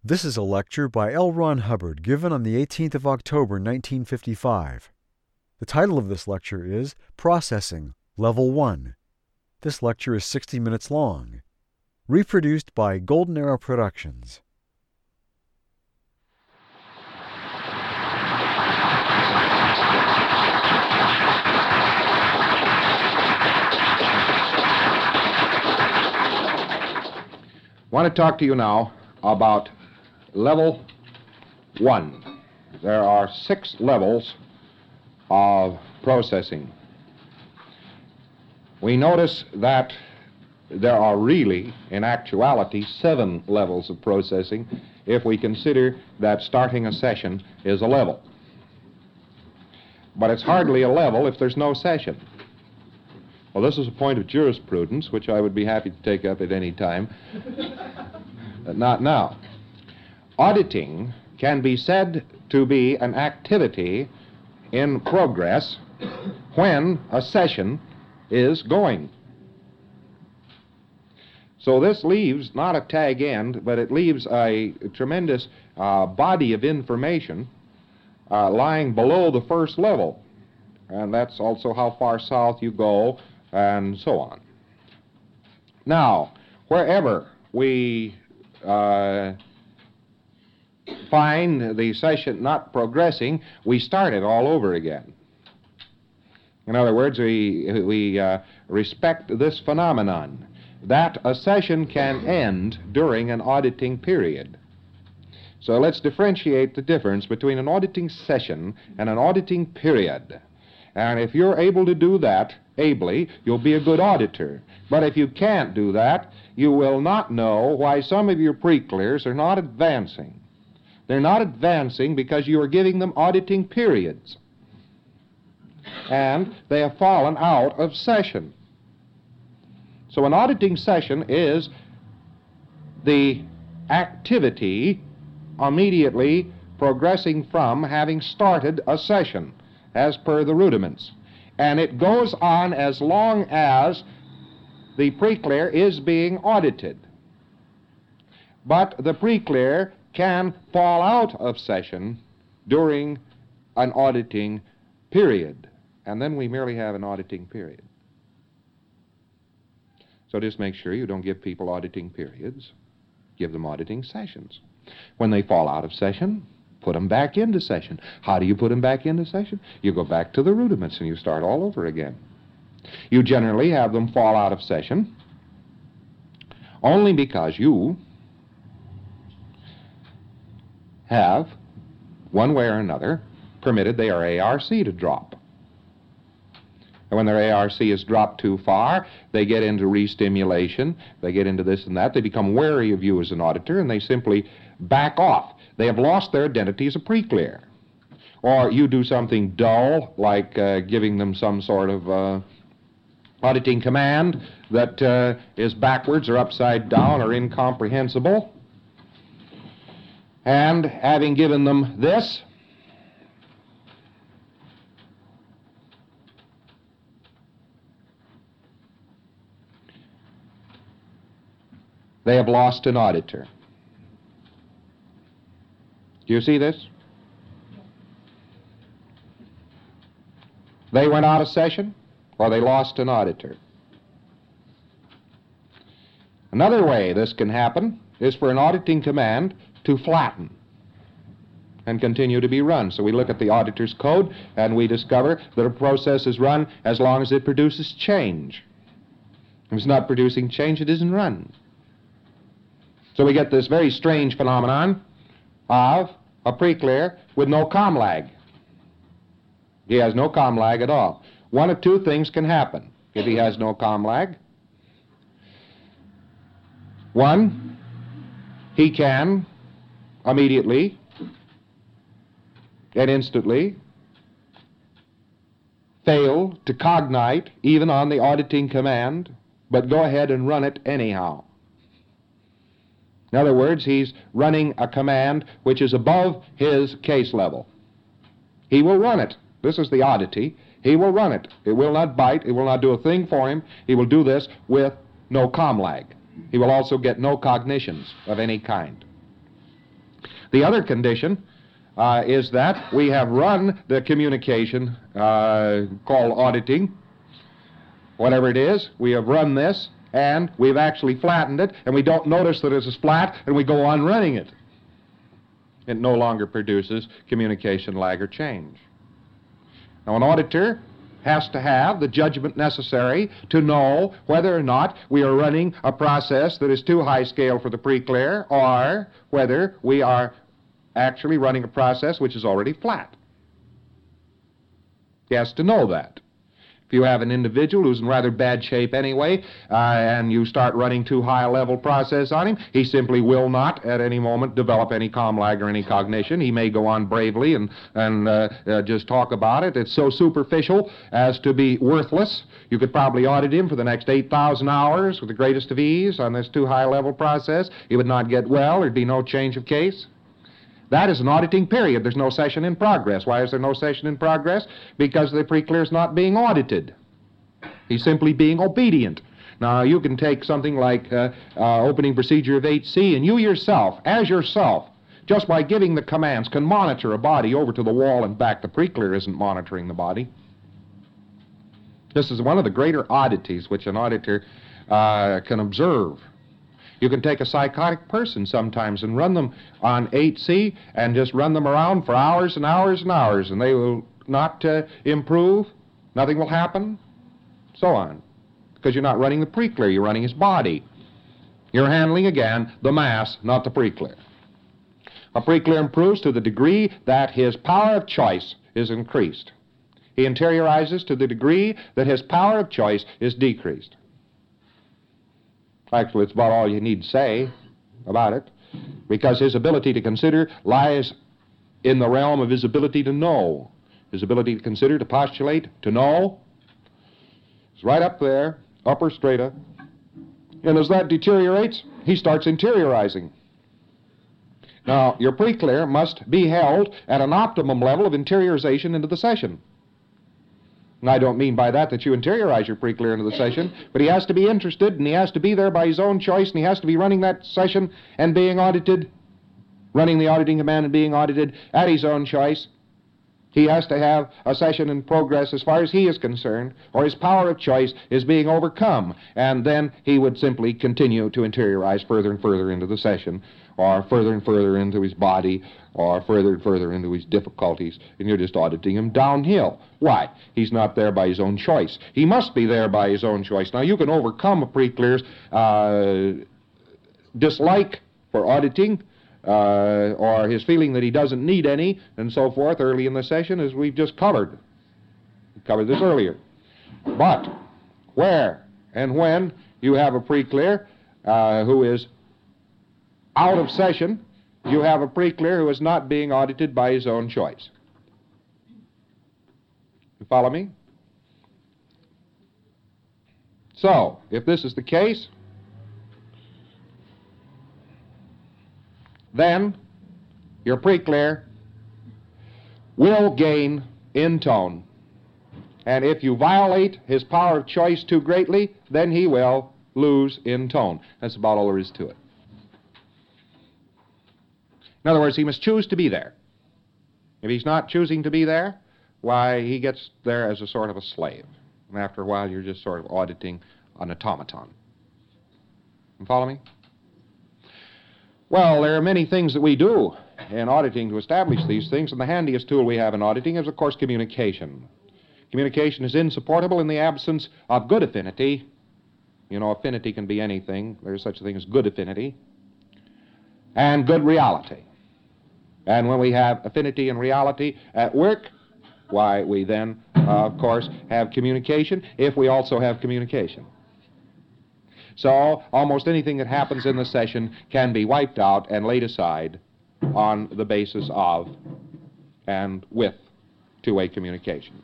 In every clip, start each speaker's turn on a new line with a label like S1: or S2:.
S1: This is a lecture by L. Ron Hubbard given on the 18th of October, 1955. The title of this lecture is Processing, Level 1. This lecture is 60 minutes long. Reproduced by Golden Arrow Productions.
S2: I want to talk to you now about level 1. There are 6 levels of processing. We notice that there are really, in actuality, 7 levels of processing if we consider that starting a session is a level. But it's hardly a level if there's no session. Well, this is a point of jurisprudence, which I would be happy to take up at any time, but not now. Auditing can be said to be an activity in progress when a session is going. So this leaves not a tag end, but it leaves a tremendous body of information lying below the first level. And that's also how far south you go, and so on. Now, wherever we find the session not progressing, we start it all over again. In other words, we respect this phenomenon, that a session can end during an auditing period. So let's differentiate the difference between an auditing session and an auditing period. And if you're able to do that ably, you'll be a good auditor. But if you can't do that, you will not know why some of your pre-clears are not advancing. They're not advancing because you are giving them auditing periods. And they have fallen out of session. So an auditing session is the activity immediately progressing from having started a session, as per the rudiments. And it goes on as long as the pre-clear is being audited. But the pre-clear can fall out of session during an auditing period. And then we merely have an auditing period. So just make sure you don't give people auditing periods. Give them auditing sessions. When they fall out of session, put them back into session. How do you put them back into session? You go back to the rudiments and you start all over again. You generally have them fall out of session only because you have, one way or another, permitted their ARC to drop. And when their ARC is dropped too far, they get into re-stimulation, they get into this and that, they become wary of you as an auditor, and they simply back off. They have lost their identity as a pre-clear. Or you do something dull, like giving them some sort of auditing command that is backwards or upside down or incomprehensible. And having given them this, they have lost an auditor. Do you see this? They went out of session, or they lost an auditor. Another way this can happen is for an auditing command to flatten and continue to be run. So we look at the auditor's code and we discover that a process is run as long as it produces change. If it's not producing change, it isn't run. So we get this very strange phenomenon of a pre-clear with no comm lag. He has no comm lag at all. One of two things can happen if he has no comm lag. One, he can immediately and instantly fail to cognite even on the auditing command, but go ahead and run it anyhow. In other words, he's running a command which is above his case level. He will run it. This is the oddity. He will run it. It will not bite. It will not do a thing for him. He will do this with no comm lag. He will also get no cognitions of any kind. The other condition is that we have run the communication called auditing, whatever it is. We have run this, and we've actually flattened it, and we don't notice that it is flat, and we go on running it. It no longer produces communication lag or change. Now, an auditor has to have the judgment necessary to know whether or not we are running a process that is too high scale for the pre-clear, or whether we are actually running a process which is already flat. He has to know that. If you have an individual who's in rather bad shape anyway, and you start running too high a level process on him, he simply will not at any moment develop any comm lag or any cognition. He may go on bravely and just talk about it. It's so superficial as to be worthless. You could probably audit him for the next 8,000 hours with the greatest of ease on this too high a level process. He would not get well. There'd be no change of case. That is an auditing period. There's no session in progress. Why is there no session in progress? Because the pre-clear is not being audited. He's simply being obedient. Now, you can take something like opening procedure of 8C, and you yourself, as yourself, just by giving the commands, can monitor a body over to the wall and back. The pre-clear isn't monitoring the body. This is one of the greater oddities which an auditor can observe. You can take a psychotic person sometimes and run them on 8C and just run them around for hours and hours and hours, and they will not improve. Nothing will happen, so on. Because you're not running the pre-clear, you're running his body. You're handling, again, the mass, not the pre-clear. A pre-clear improves to the degree that his power of choice is increased. He interiorizes to the degree that his power of choice is decreased. Actually, it's about all you need to say about it, because his ability to consider lies in the realm of his ability to know. His ability to consider, to postulate, to know is right up there, upper strata. And as that deteriorates, he starts interiorizing. Now, your pre-clear must be held at an optimum level of interiorization into the session. And I don't mean by that you interiorize your pre-clear into the session, but he has to be interested, and he has to be there by his own choice, and he has to be running that session and being audited, running the auditing command and being audited at his own choice. He has to have a session in progress as far as he is concerned, or his power of choice is being overcome, and then he would simply continue to interiorize further and further into the session, or further and further into his body, or further and further into his difficulties, and you're just auditing him downhill. Why? He's not there by his own choice. He must be there by his own choice. Now, you can overcome a pre-clear's dislike for auditing, or his feeling that he doesn't need any, and so forth, early in the session, as we've just covered. We covered this earlier. But where and when you have a pre-clear who is out of session, you have a pre-clear who is not being audited by his own choice. You follow me? So, if this is the case, then your pre-clear will gain in tone. And if you violate his power of choice too greatly, then he will lose in tone. That's about all there is to it. In other words, he must choose to be there. If he's not choosing to be there, why, he gets there as a sort of a slave. And after a while, you're just sort of auditing an automaton. You follow me? Well, there are many things that we do in auditing to establish these things, and the handiest tool we have in auditing is, of course, communication. Communication is insupportable in the absence of good affinity. You know, affinity can be anything. There's such a thing as good affinity. And good reality. And when we have affinity and reality at work, why, we then, of course, have communication, if we also have communication. So almost anything that happens in the session can be wiped out and laid aside on the basis of and with two-way communication.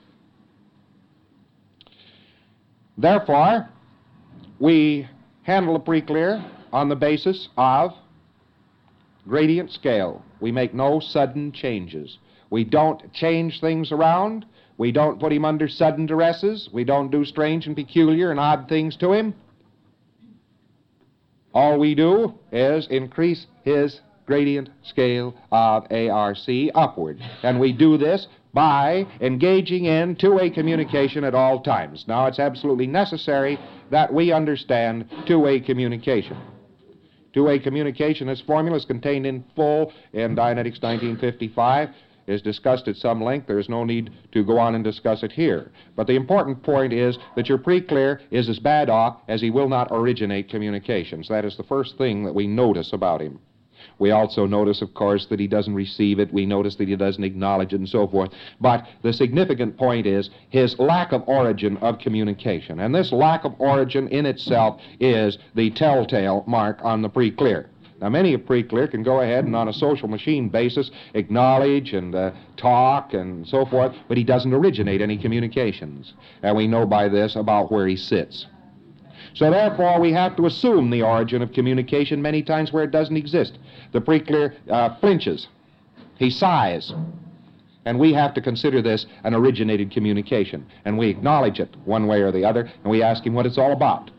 S2: Therefore, we handle a pre-clear on the basis of gradient scale. We make no sudden changes. We don't change things around. We don't put him under sudden duresses. We don't do strange and peculiar and odd things to him. All we do is increase his gradient scale of ARC upward. And we do this by engaging in two-way communication at all times. Now, it's absolutely necessary that we understand two-way communication. Two-way communication, this formula is contained in full in Dianetics 1955, is discussed at some length. There is no need to go on and discuss it here. But the important point is that your pre-clear is as bad off as he will not originate communications. That is the first thing that we notice about him. We also notice, of course, that he doesn't receive it. We notice that he doesn't acknowledge it and so forth. But the significant point is his lack of origin of communication. And this lack of origin in itself is the telltale mark on the pre-clear. Now, many a pre-clear can go ahead and on a social machine basis acknowledge and talk and so forth, but he doesn't originate any communications. And we know by this about where he sits. So therefore, we have to assume the origin of communication many times where it doesn't exist. The pre-clear flinches. He sighs. And we have to consider this an originated communication. And we acknowledge it one way or the other, and we ask him what it's all about.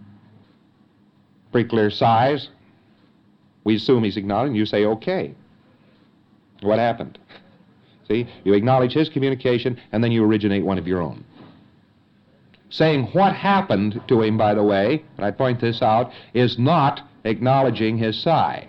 S2: Pre-clear sighs. We assume he's acknowledging. You say, okay. What happened? See, you acknowledge his communication, and then you originate one of your own. Saying what happened to him, by the way, and I point this out, is not acknowledging his sigh.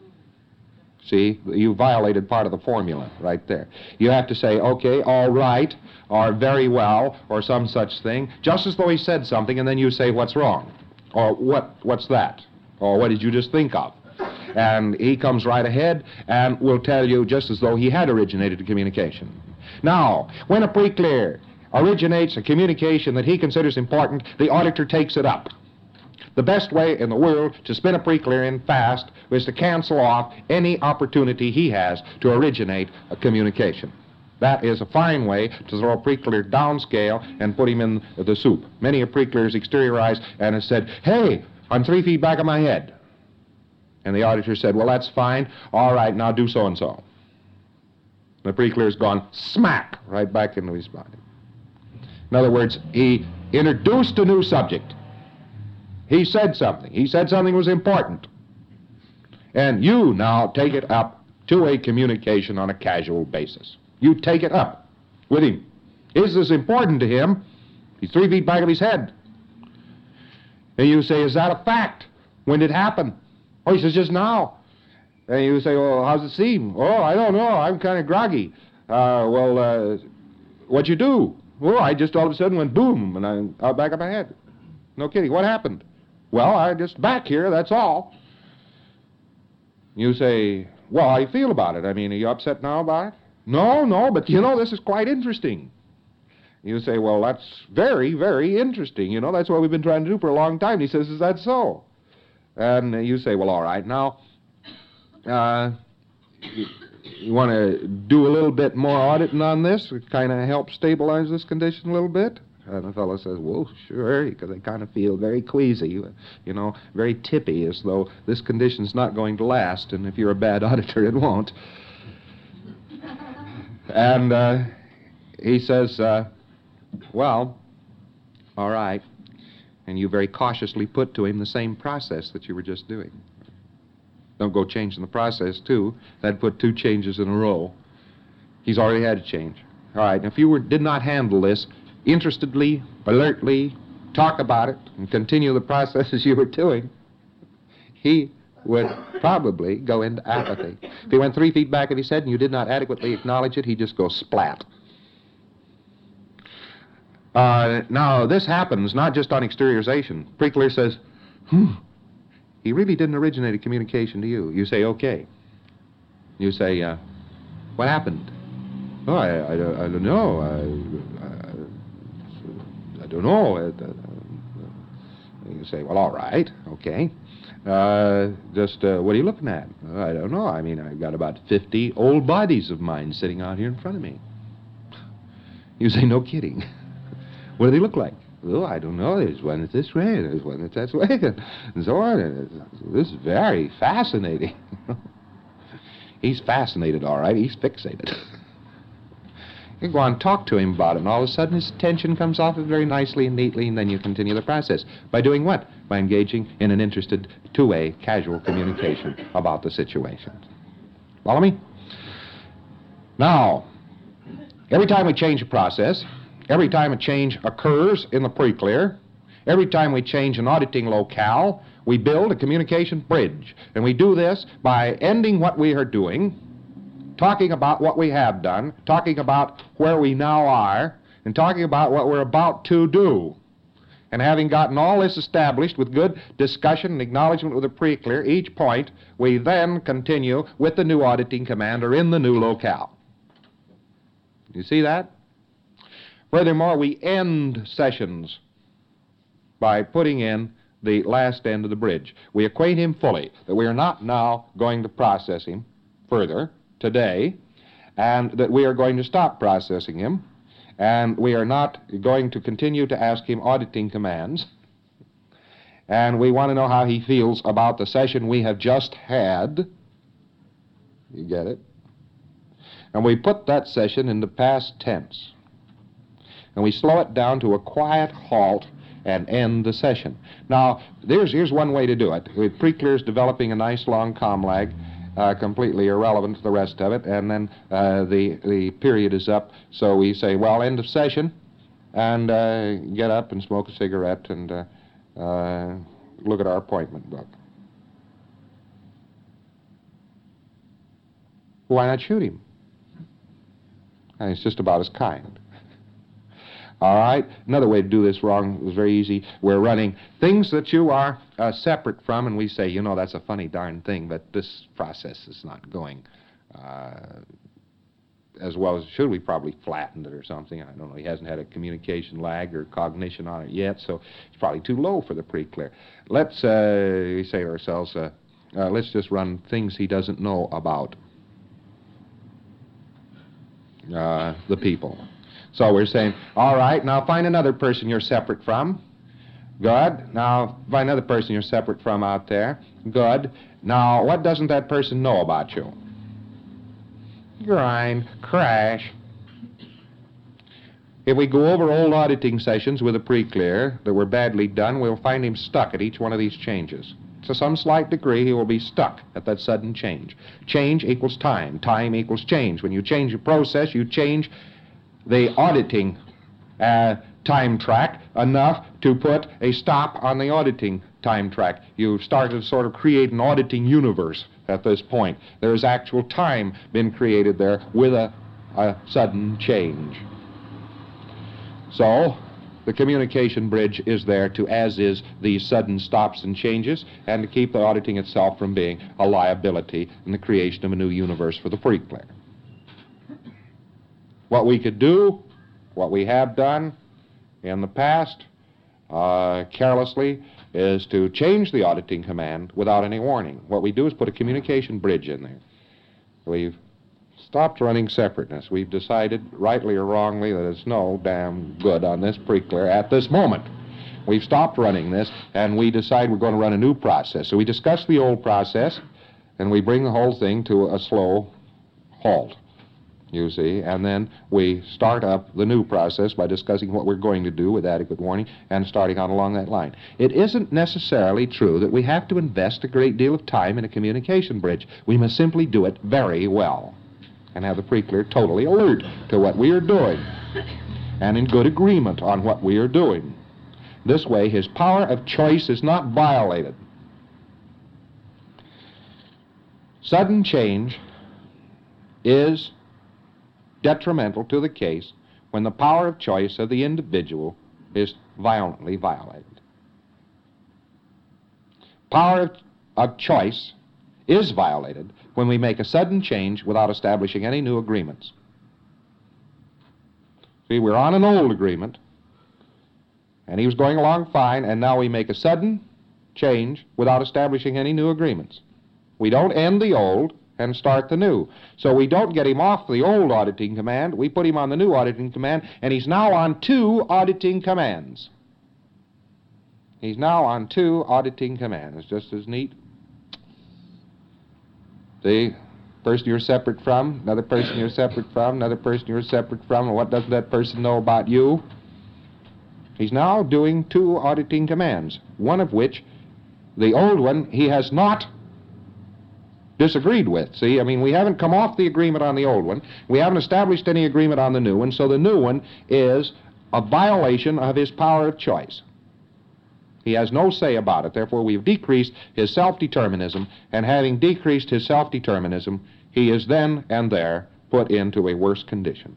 S2: See, you violated part of the formula right there. You have to say, okay, all right, or very well, or some such thing, just as though he said something, and then you say, what's wrong? Or what's that? Or what did you just think of? And he comes right ahead and will tell you just as though he had originated a communication. Now, when a pre-clear originates a communication that he considers important, the auditor takes it up. The best way in the world to spin a pre-clear in fast is to cancel off any opportunity he has to originate a communication. That is a fine way to throw a pre-clear downscale and put him in the soup. Many a pre-clear is exteriorized and has said, hey, I'm 3 feet back of my head. And the auditor said, well, that's fine. All right, now do so-and-so. The pre-clear's gone smack right back into his body. In other words, he introduced a new subject. He said something. He said something was important. And you now take it up to a communication on a casual basis. You take it up with him. Is this important to him? He's 3 feet back of his head. And you say, is that a fact? When did it happen? Oh, he says, just now. And you say, well, how's it seem? Oh, I don't know. I'm kind of groggy. What'd you do? Oh, I just all of a sudden went boom, and I'm out back of my head. No kidding. What happened? Well, I just back here, that's all. You say, well, how do you feel about it? I mean, are you upset now about it? No, but you know, this is quite interesting. You say, well, that's very, very interesting. You know, that's what we've been trying to do for a long time. And he says, is that so? And you say, well, all right, now, you want to do a little bit more auditing on this, kind of help stabilize this condition a little bit? And the fellow says, well, sure, because I kind of feel very queasy, you know, very tippy, as though this condition's not going to last, and if you're a bad auditor, it won't. And he says, well, all right. And you very cautiously put to him the same process that you were just doing. Don't go changing the process, too. That'd put 2 changes in a row. He's already had a change. All right, and if you did not handle this interestedly, alertly, talk about it, and continue the processes you were doing, he would probably go into apathy. If he went 3 feet back of his head and you did not adequately acknowledge it, he'd just go splat. Now, this happens not just on exteriorization. Pre-clear says, he really didn't originate a communication to you. You say, okay. You say, what happened? Oh, I don't know. I don't know. You say, well, all right, okay. What are you looking at? I don't know. I mean, I've got about 50 old bodies of mine sitting out here in front of me. You say, no kidding. What do they look like? Oh, I don't know. There's one that's this way, there's one that's that way, and so on. This is very fascinating. He's fascinated, all right. He's fixated. You go on and talk to him about it, and all of a sudden his attention comes off it very nicely and neatly, and then you continue the process. By doing what? By engaging in an interested, two-way, casual communication about the situation. Follow me? Now, every time we change a process, every time a change occurs in the pre-clear, every time we change an auditing locale, we build a communication bridge. And we do this by ending what we are doing, talking about what we have done, talking about where we now are, and talking about what we're about to do. And having gotten all this established with good discussion and acknowledgement with the pre-clear, each point, we then continue with the new auditing command or in the new locale. You see that? Furthermore, we end sessions by putting in the last end of the bridge. We acquaint him fully that we are not now going to process him further today, and that we are going to stop processing him, and we are not going to continue to ask him auditing commands, and we want to know how he feels about the session we have just had. You get it? And we put that session into past tense, and we slow it down to a quiet halt and end the session. Now, here's one way to do it. With pre-clears developing a nice long comm lag, completely irrelevant to the rest of it, and then the period is up, so we say, well, end of session, and get up and smoke a cigarette and look at our appointment book. Why not shoot him? And it's just about as kind. All right? Another way to do this wrong is very easy. We're running things that you are separate from, and we say, you know, that's a funny darn thing, but this process is not going as well as it should. We probably flattened it or something. I don't know. He hasn't had a communication lag or cognition on it yet, so it's probably too low for the pre-clear. Let's, we say to ourselves, let's just run things he doesn't know about the people. So we're saying, all right, now find another person you're separate from. Good. Now find another person you're separate from out there. Good. Now what doesn't that person know about you? Grind. Crash. If we go over old auditing sessions with a pre-clear that were badly done, we'll find him stuck at each one of these changes. To some slight degree, he will be stuck at that sudden change. Change equals time. Time equals change. When you change a process, you change the auditing time track enough to put a stop on the auditing time track. You've started to sort of create an auditing universe at this point. There's actual time been created there with a sudden change. So the communication bridge is there to as is these sudden stops and changes, and to keep the auditing itself from being a liability in the creation of a new universe for the pre-clear. What we could do, what we have done in the past, carelessly, is to change the auditing command without any warning. What we do is put a communication bridge in there. We've stopped running separateness. We've decided, rightly or wrongly, that it's no damn good on this pre-clear at this moment. We've stopped running this, and we decide we're going to run a new process. So we discuss the old process, and we bring the whole thing to a slow halt, you see, and then we start up the new process by discussing what we're going to do with adequate warning and starting on along that line. It isn't necessarily true that we have to invest a great deal of time in a communication bridge. We must simply do it very well and have the pre-clear totally alert to what we are doing and in good agreement on what we are doing. This way, his power of choice is not violated. Sudden change is detrimental to the case when the power of choice of the individual is violently violated. Power of choice is violated when we make a sudden change without establishing any new agreements. See, we're on an old agreement, and he was going along fine, and now we make a sudden change without establishing any new agreements. We don't end the old and start the new. So we don't get him off the old auditing command, we put him on the new auditing command, and he's now on 2 auditing commands. He's now on 2 auditing commands. It's just as neat. The person you're separate from, another person you're separate from, another person you're separate from, and what doesn't that person know about you? He's now doing 2 auditing commands, one of which, the old one, he has not disagreed with. See, I mean, we haven't come off the agreement on the old one. We haven't established any agreement on the new one, so the new one is a violation of his power of choice. He has no say about it. Therefore, we've decreased his self-determinism, and having decreased his self-determinism, he is then and there put into a worse condition.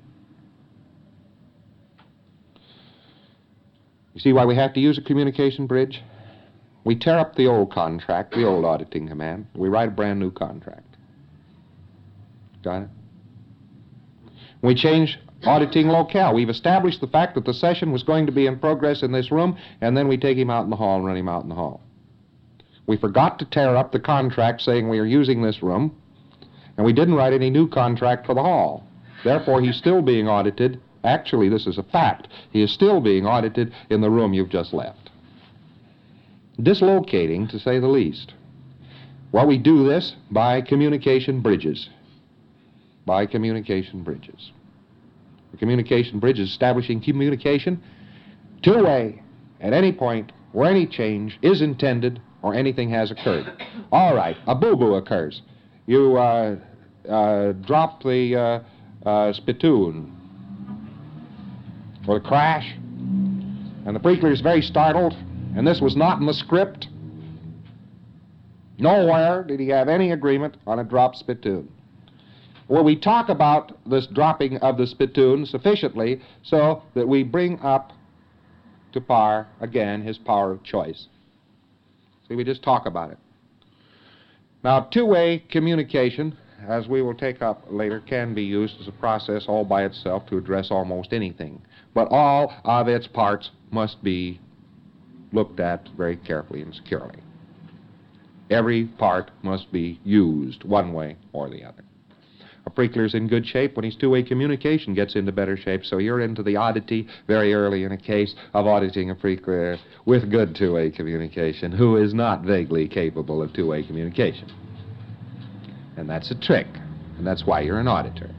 S2: You see why we have to use a communication bridge? We tear up the old contract, the old auditing command. We write a brand new contract. Got it? We change auditing locale. We've established the fact that the session was going to be in progress in this room, and then we take him out in the hall and run him out in the hall. We forgot to tear up the contract saying we are using this room, and we didn't write any new contract for the hall. Therefore, he's still being audited. Actually, this is a fact. He is still being audited in the room you've just left. Dislocating, to say the least. Well, we do this by communication bridges. By communication bridges. The communication bridge is establishing communication two-way at any point where any change is intended or anything has occurred. All right, a boo-boo occurs. You drop the spittoon or a crash, and the Preakler is very startled, and this was not in the script. Nowhere did he have any agreement on a dropped spittoon. Well, we talk about this dropping of the spittoon sufficiently so that we bring up to par, again, his power of choice. See, we just talk about it. Now, two-way communication, as we will take up later, can be used as a process all by itself to address almost anything. But all of its parts must be looked at very carefully and securely. Every part must be used one way or the other. A Preakler's in good shape when his two-way communication gets into better shape, so you're into the oddity very early in a case of auditing a Preakler with good two-way communication who is not vaguely capable of two-way communication. And that's a trick, and that's why you're an auditor.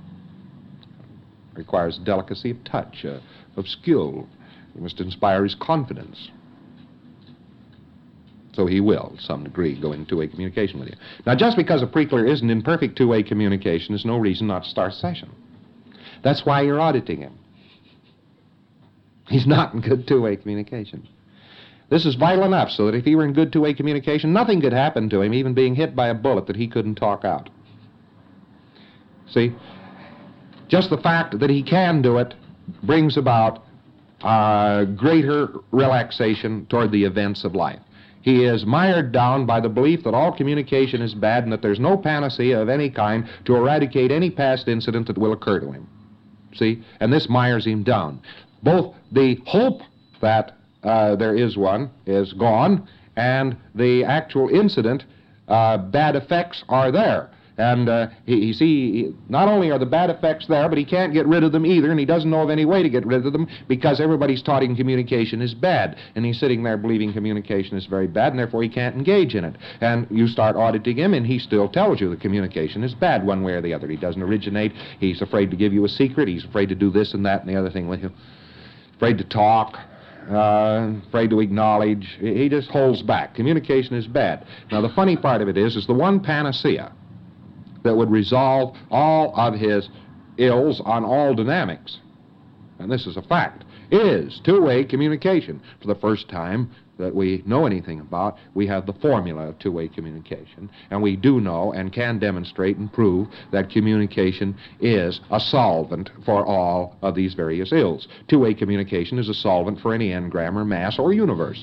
S2: It requires delicacy of touch, of skill. You must inspire his confidence. So he will, to some degree, go into two-way communication with you. Now, just because a Preakler isn't in perfect two-way communication is no reason not to start a session. That's why you're auditing him. He's not in good two-way communication. This is vital enough so that if he were in good two-way communication, nothing could happen to him, even being hit by a bullet, that he couldn't talk out. See? Just the fact that he can do it brings about greater relaxation toward the events of life. He is mired down by the belief that all communication is bad and that there's no panacea of any kind to eradicate any past incident that will occur to him. See? And this mires him down. Both the hope that there is one is gone, and the actual incident, bad effects are there. And not only are the bad effects there, but he can't get rid of them either, and he doesn't know of any way to get rid of them because everybody's taught him communication is bad. And he's sitting there believing communication is very bad, and therefore he can't engage in it. And you start auditing him, and he still tells you that communication is bad one way or the other. He doesn't originate. He's afraid to give you a secret. He's afraid to do this and that and the other thing with you. Afraid to talk. Afraid to acknowledge. He just holds back. Communication is bad. Now, the funny part of it is the one panacea that would resolve all of his ills on all dynamics, and this is a fact, is two-way communication. For the first time that we know anything about, we have the formula of two-way communication, and we do know and can demonstrate and prove that communication is a solvent for all of these various ills. Two-way communication is a solvent for any n-gram or mass or universe.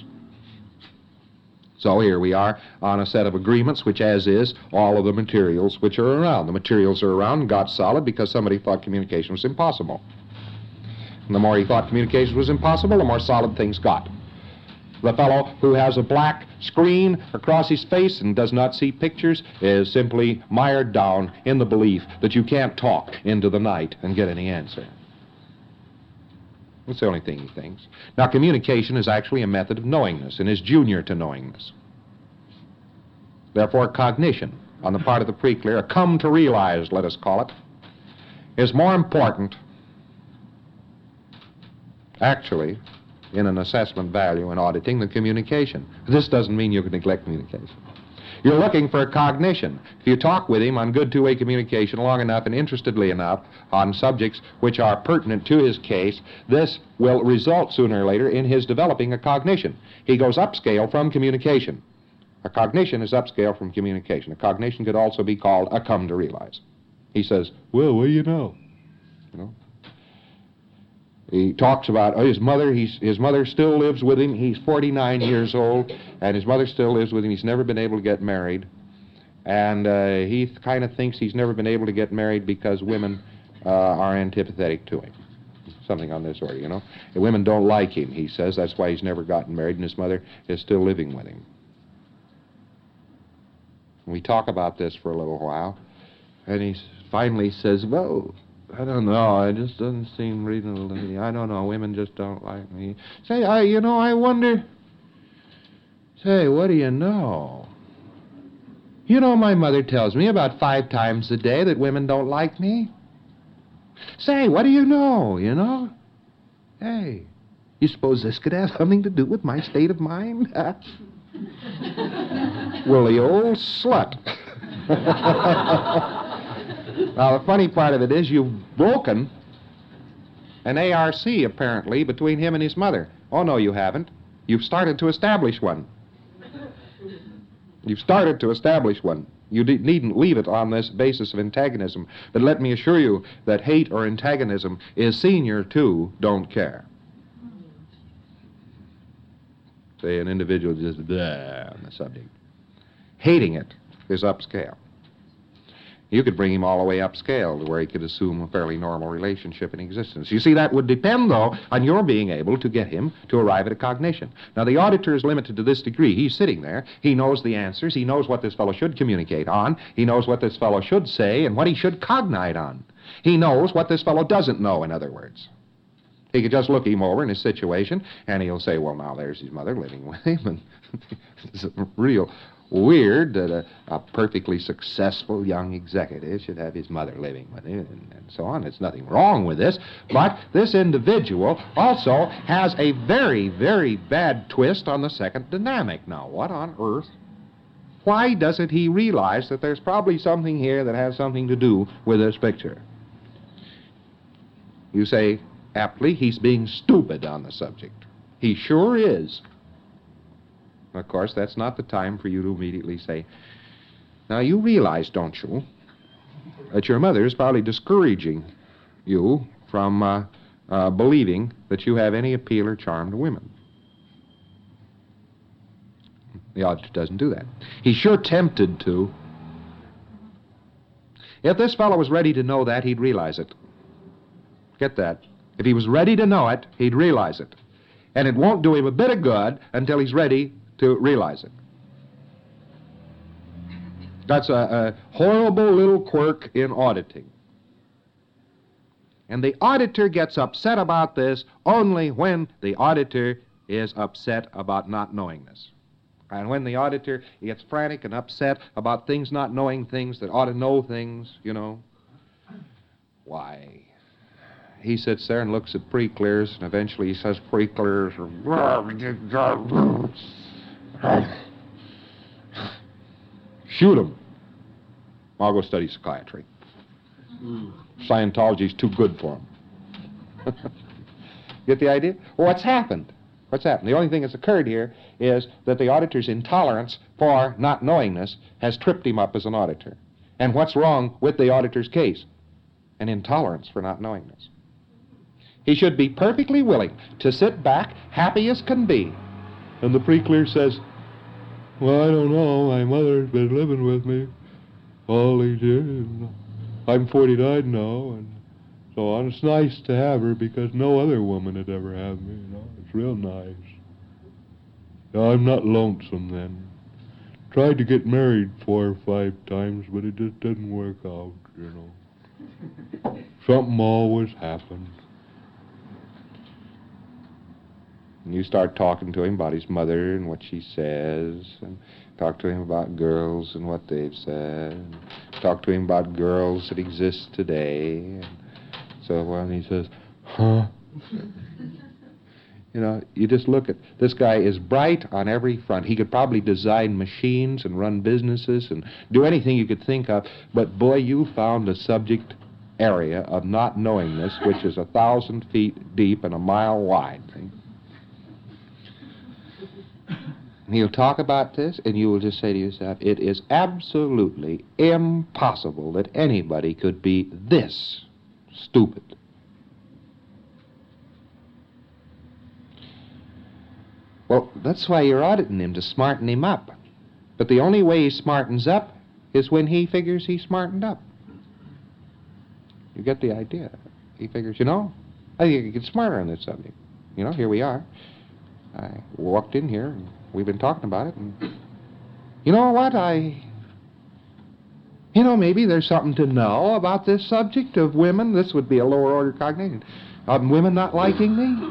S2: So here we are on a set of agreements, which as is all of the materials which are around. The materials are around and got solid because somebody thought communication was impossible. And the more he thought communication was impossible, the more solid things got. The fellow who has a black screen across his face and does not see pictures is simply mired down in the belief that you can't talk into the night and get any answer. That's the only thing he thinks. Now, communication is actually a method of knowingness and is junior to knowingness. Therefore, cognition on the part of the Preakler, a come to realize, let us call it, is more important, actually, in an assessment value in auditing than communication. This doesn't mean you can neglect communication. You're looking for a cognition. If you talk with him on good two-way communication long enough and interestedly enough on subjects which are pertinent to his case, this will result sooner or later in his developing a cognition. He goes upscale from communication. A cognition is upscale from communication. A cognition could also be called a come to realize. He says, well, what do you know? You know? He talks about his mother. His mother still lives with him. He's 49 years old, and his mother still lives with him. He's never been able to get married. And he kind of thinks he's never been able to get married because women are antipathetic to him. Something on this order, you know. The women don't like him, he says. That's why he's never gotten married, and his mother is still living with him. We talk about this for a little while, and he finally says, well, I don't know, it just doesn't seem reasonable to me. I don't know, women just don't like me. Say, I wonder, say, what do you know? You know, my mother tells me about 5 times a day that women don't like me. Say, what do you know? Hey, you suppose this could have something to do with my state of mind? Well, the old slut. Now, the funny part of it is you've broken an ARC, apparently, between him and his mother. Oh, no, you haven't. You've started to establish one. You've started to establish one. You needn't leave it on this basis of antagonism. But let me assure you that hate or antagonism is senior to don't care. Say an individual just blah on the subject. Hating it is upscale. You could bring him all the way upscale to where he could assume a fairly normal relationship in existence. You see, that would depend, though, on your being able to get him to arrive at a cognition. Now, the auditor is limited to this degree. He's sitting there. He knows the answers. He knows what this fellow should communicate on. He knows what this fellow should say and what he should cognite on. He knows what this fellow doesn't know, in other words. He could just look him over in his situation, and he'll say, well, now there's his mother living with him, and it's real weird that a perfectly successful young executive should have his mother living with him, and so on. There's nothing wrong with this, but this individual also has a very, very bad twist on the second dynamic. Now, what on earth? Why doesn't he realize that there's probably something here that has something to do with this picture? You say, aptly, he's being stupid on the subject. He sure is. Of course, that's not the time for you to immediately say, now you realize, don't you, that your mother is probably discouraging you from believing that you have any appeal or charm to women. The auditor doesn't do that. He's sure tempted to. If this fellow was ready to know that, he'd realize it. Get that? If he was ready to know it, he'd realize it. And it won't do him a bit of good until he's ready to realize it. That's a horrible little quirk in auditing. And the auditor gets upset about this only when the auditor is upset about not knowing this. And when the auditor gets frantic and upset about things not knowing things that ought to know things, you know, why, he sits there and looks at pre-clears, and eventually he says, pre-clears are... shoot him. I'll go study psychiatry. Scientology's too good for him. Get the idea? Well, what's happened? What's happened? The only thing that's occurred here is that the auditor's intolerance for not knowingness has tripped him up as an auditor. And what's wrong with the auditor's case? An intolerance for not knowingness. He should be perfectly willing to sit back, happy as can be. And the pre-clear says, well, I don't know. My mother's been living with me all these years. I'm 49 now, and so on. It's nice to have her because no other woman had ever had me, you know. It's real nice. I'm not lonesome then. Tried to get married 4 or 5 times, but it just didn't work out, you know. Something always happens. And you start talking to him about his mother and what she says, and talk to him about girls and what they've said, and talk to him about girls that exist today, and so on. He says, huh? You know, you just look at, this guy is bright on every front. He could probably design machines and run businesses and do anything you could think of, but boy, you found a subject area of not knowingness which is 1,000 feet deep and a mile wide. See? And he'll talk about this, and you will just say to yourself, it is absolutely impossible that anybody could be this stupid. Well, that's why you're auditing him, to smarten him up. But the only way he smartens up is when he figures he's smartened up. You get the idea. He figures, you know, I think I could get smarter on this subject. You know, here we are. I walked in here, and we've been talking about it, and you know what, maybe there's something to know about this subject of women. This would be a lower order cognition. Of women not liking me.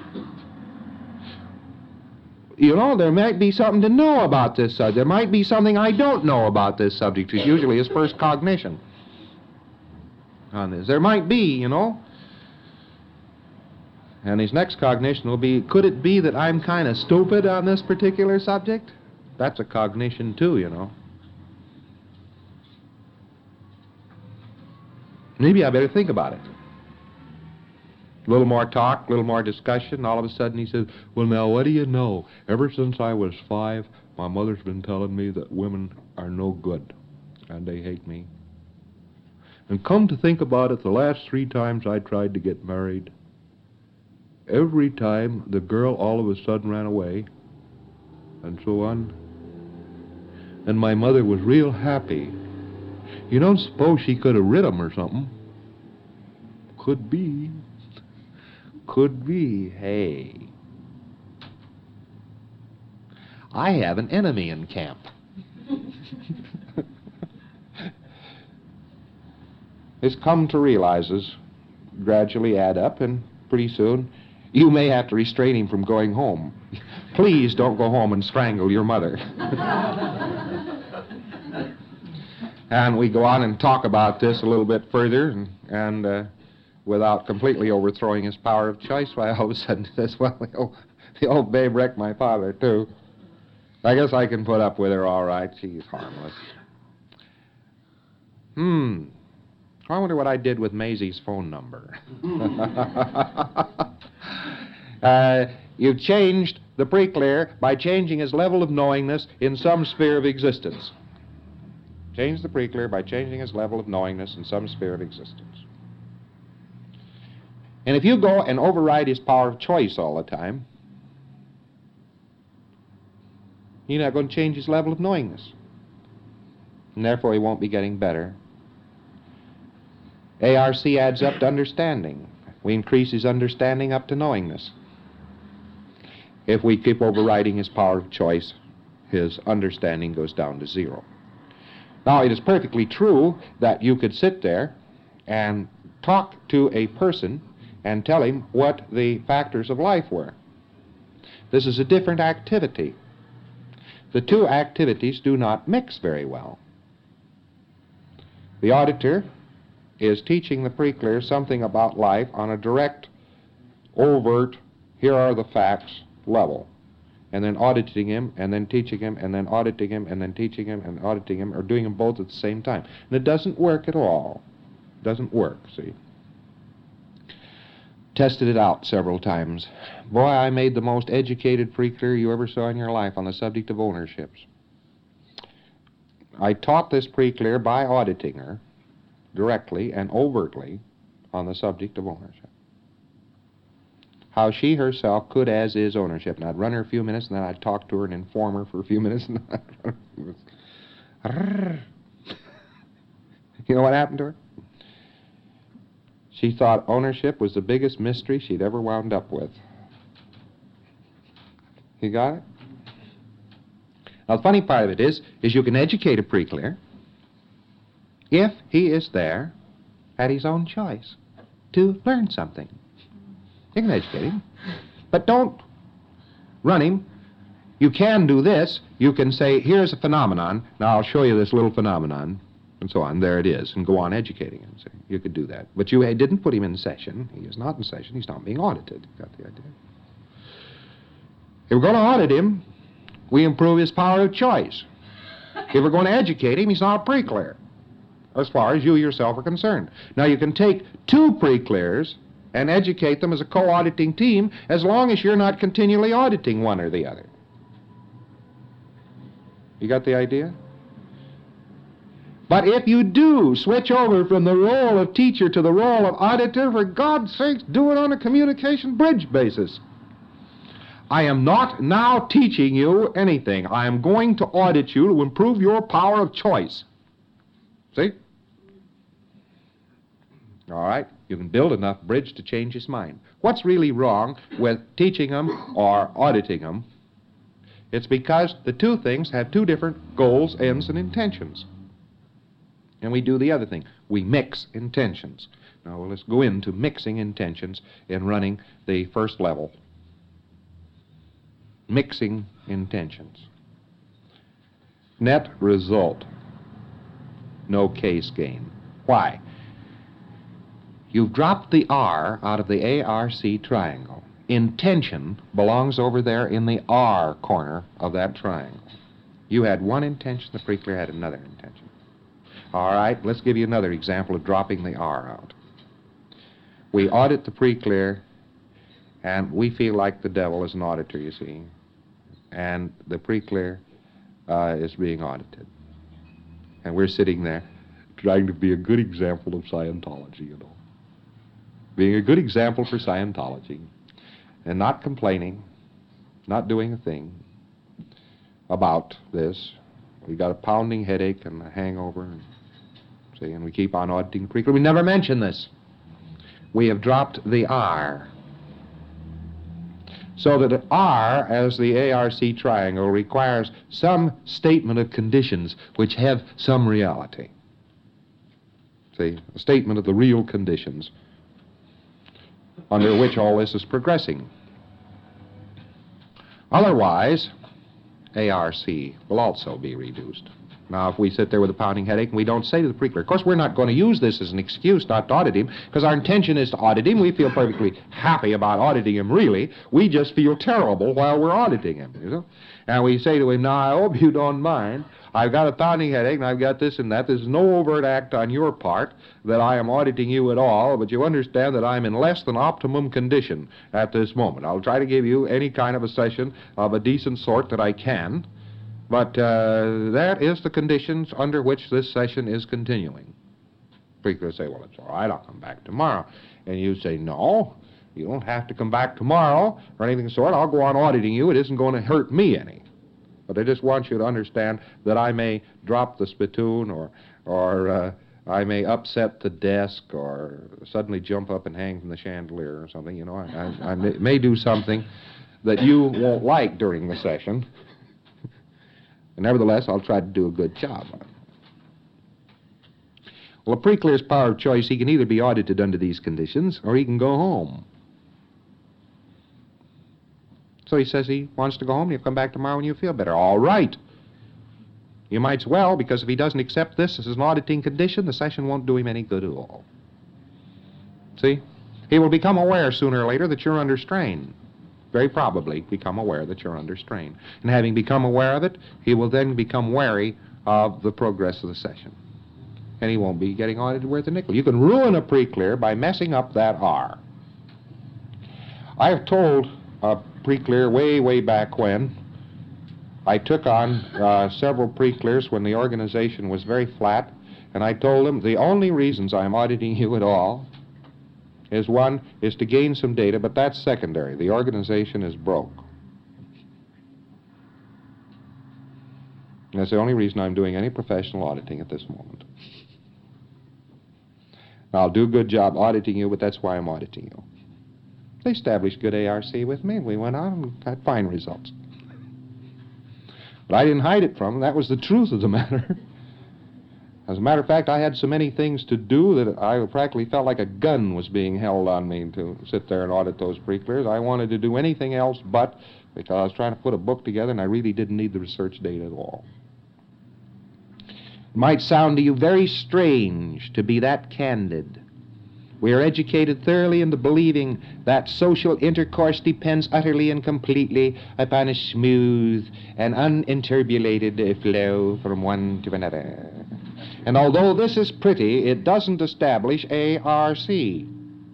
S2: You know, there might be something to know about this subject. There might be something I don't know about this subject, which usually is first cognition on this. There might be, you know. And his next cognition will be, could it be that I'm kind of stupid on this particular subject? That's a cognition too, you know. Maybe I better think about it. A little more talk, a little more discussion. All of a sudden he says, well, now, what do you know? Ever since I was 5, my mother's been telling me that women are no good, and they hate me. And come to think about it, the last 3 times I tried to get married, every time the girl all of a sudden ran away, and so on. And my mother was real happy. You don't suppose she could have rid 'em or something? Could be. Could be. Hey, I have an enemy in camp. His come to realizes gradually add up, and pretty soon you may have to restrain him from going home. Please don't go home and strangle your mother. And we go on and talk about this a little bit further, and without completely overthrowing his power of choice, why all of a sudden he says, well, the old babe wrecked my father, too. I guess I can put up with her all right. She's harmless. I wonder what I did with Maisie's phone number. You've changed the pre-clear by changing his level of knowingness in some sphere of existence. Change the pre-clear by changing his level of knowingness in some sphere of existence. And if you go and override his power of choice all the time, you're not going to change his level of knowingness. And therefore he won't be getting better. ARC adds up to understanding. We increase his understanding up to knowingness. If we keep overriding his power of choice, his understanding goes down to 0. Now, it is perfectly true that you could sit there and talk to a person and tell him what the factors of life were. This is a different activity. The two activities do not mix very well. The auditor is teaching the pre-clear something about life on a direct, overt, here are the facts level, and then auditing him, and then teaching him, and then auditing him, and then teaching him, and auditing him, or doing them both at the same time. And it doesn't work at all. It doesn't work, see. Tested it out several times. Boy, I made the most educated pre-clear you ever saw in your life on the subject of ownerships. I taught this pre-clear by auditing her directly and overtly on the subject of ownership. How she herself could as is ownership. And I'd run her a few minutes, and then I'd talk to her and inform her for a few minutes. And you know what happened to her? She thought ownership was the biggest mystery she'd ever wound up with. You got it? Now, the funny part of it is you can educate a pre-clear if he is there at his own choice to learn something. You can educate him, but don't run him. You can do this. You can say, here's a phenomenon. Now, I'll show you this little phenomenon, and so on. There it is, and go on educating him. So you could do that. But you didn't put him in session. He is not in session. He's not being audited. You got the idea? If we're going to audit him, we improve his power of choice. If we're going to educate him, he's not a pre-clear, as far as you yourself are concerned. Now, you can take two pre-clears and educate them as a co-auditing team, as long as you're not continually auditing one or the other. You got the idea? But if you do switch over from the role of teacher to the role of auditor, for God's sakes, do it on a communication bridge basis. I am not now teaching you anything. I am going to audit you to improve your power of choice. See? All right, you can build enough bridge to change his mind. What's really wrong with teaching him or auditing him? It's because the two things have two different goals, ends, and intentions. And we do the other thing. We mix intentions. Now, let's go into mixing intentions in running the first level. Mixing intentions. Net result. No case gain. Why? You've dropped the R out of the ARC triangle. Intention belongs over there in the R corner of that triangle. You had one intention, the pre-clear had another intention. All right, let's give you another example of dropping the R out. We audit the pre-clear, and we feel like the devil is an auditor, you see, and the pre-clear is being audited. And we're sitting there trying to be a good example of Scientology, you know. Being a good example for Scientology, and not complaining, not doing a thing about this. We got a pounding headache and a hangover, and we keep on auditing the pre-clear. We never mention this. We have dropped the R. So that R, as the ARC triangle, requires some statement of conditions which have some reality. See, a statement of the real conditions under which all this is progressing. Otherwise, ARC will also be reduced. Now, if we sit there with a pounding headache and we don't say to the pre-clear, of course, we're not going to use this as an excuse not to audit him, because our intention is to audit him. We feel perfectly happy about auditing him, really. We just feel terrible while we're auditing him, you know. And we say to him, now, I hope you don't mind. I've got a pounding headache, and I've got this and that. There's no overt act on your part that I am auditing you at all, but you understand that I'm in less than optimum condition at this moment. I'll try to give you any kind of a session of a decent sort that I can, but that is the conditions under which this session is continuing. Pre-clear say, well, it's all right, I'll come back tomorrow. And you say, no, you don't have to come back tomorrow or anything of the sort. I'll go on auditing you. It isn't going to hurt me any. But I just want you to understand that I may drop the spittoon or I may upset the desk or suddenly jump up and hang from the chandelier or something. You know, I may do something that you won't like during the session. And nevertheless, I'll try to do a good job on it. Well, a pre-clear's power of choice, he can either be audited under these conditions or he can go home. So he says he wants to go home, and he'll come back tomorrow when you feel better. All right. You might as well, because if he doesn't accept this as an auditing condition, the session won't do him any good at all. See? He will become aware sooner or later that you're under strain. Very probably become aware that you're under strain. And having become aware of it, he will then become wary of the progress of the session. And he won't be getting audited worth a nickel. You can ruin a pre-clear by messing up that R. I have told a pre-clear way back when I took on several pre-clears when the organization was very flat, and I told them the only reasons I'm auditing you at all is one is to gain some data, but that's secondary. The organization is broke. And that's the only reason I'm doing any professional auditing at this moment. Now, I'll do a good job auditing you, but that's why I'm auditing you. They established good ARC with me. We went on and got fine results. But I didn't hide it from them. That was the truth of the matter. As a matter of fact, I had so many things to do that I practically felt like a gun was being held on me to sit there and audit those pre-clears. I wanted to do anything else but, because I was trying to put a book together and I really didn't need the research data at all. It might sound to you very strange to be that candid We are educated thoroughly into believing that social intercourse depends utterly and completely upon a smooth and uninturbulated flow from one to another. And although this is pretty, it doesn't establish ARC. If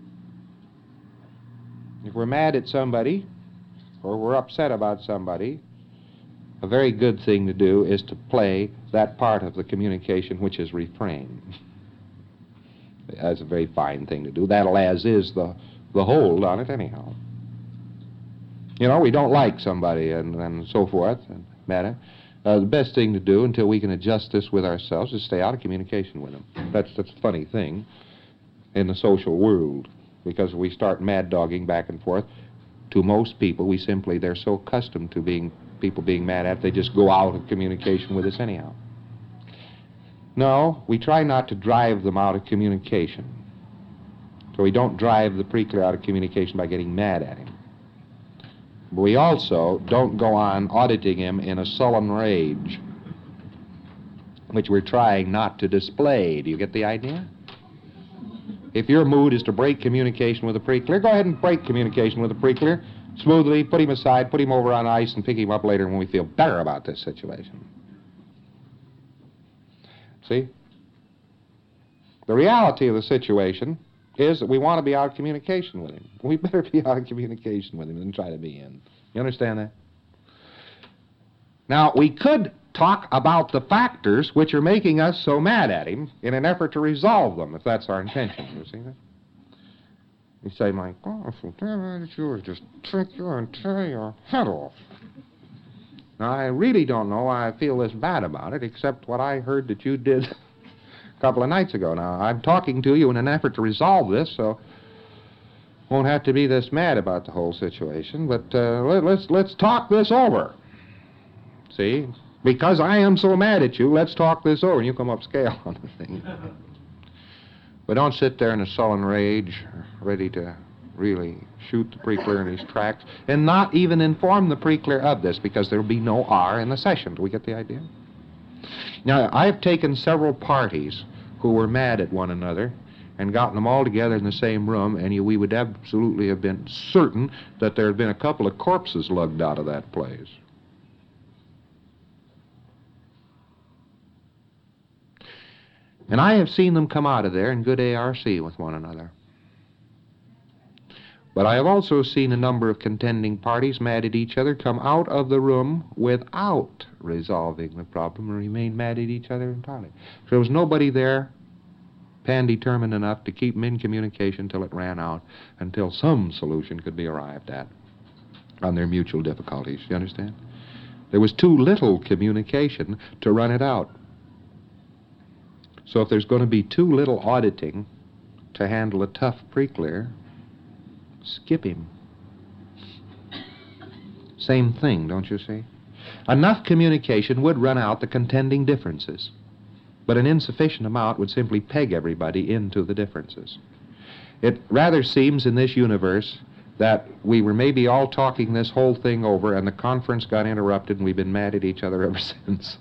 S2: we're mad at somebody or we're upset about somebody, a very good thing to do is to play that part of the communication which is refrain. That's a very fine thing to do. That'll as is the hold on it anyhow. You know, we don't like somebody and so forth, and matter. The best thing to do until we can adjust this with ourselves is stay out of communication with them. That's a funny thing in the social world, because we start mad dogging back and forth. To most people, they're so accustomed to people being mad at, they just go out of communication with us anyhow. No, we try not to drive them out of communication. So we don't drive the pre-clear out of communication by getting mad at him. But we also don't go on auditing him in a sullen rage, which we're trying not to display. Do you get the idea? If your mood is to break communication with the pre-clear, go ahead and break communication with the pre-clear. Smoothly, put him aside, put him over on ice, and pick him up later when we feel better about this situation. See? The reality of the situation is that we want to be out of communication with him. We better be out of communication with him than try to be in. You understand that? Now, we could talk about the factors which are making us so mad at him in an effort to resolve them, if that's our intention. You see that? You say, my God, you would just take your and tear your head off. Now, I really don't know why I feel this bad about it, except what I heard that you did a couple of nights ago. Now, I'm talking to you in an effort to resolve this, so won't have to be this mad about the whole situation, but let's talk this over. See? Because I am so mad at you, let's talk this over, and you come upscale on the thing. But don't sit there in a sullen rage, ready to really shoot the pre-clear in his tracks, and not even inform the pre-clear of this, because there will be no R in the session. Do we get the idea? Now, I've taken several parties who were mad at one another and gotten them all together in the same room, and we would absolutely have been certain that there had been a couple of corpses lugged out of that place. And I have seen them come out of there in good ARC with one another. But I have also seen a number of contending parties mad at each other come out of the room without resolving the problem and remain mad at each other entirely. So there was nobody there pan-determined enough to keep them in communication till it ran out, until some solution could be arrived at on their mutual difficulties. You understand? There was too little communication to run it out. So if there's going to be too little auditing to handle a tough pre-clear, skip him. Same thing, don't you see? Enough communication would run out the contending differences, but an insufficient amount would simply peg everybody into the differences. It rather seems in this universe that we were maybe all talking this whole thing over and the conference got interrupted and we've been mad at each other ever since.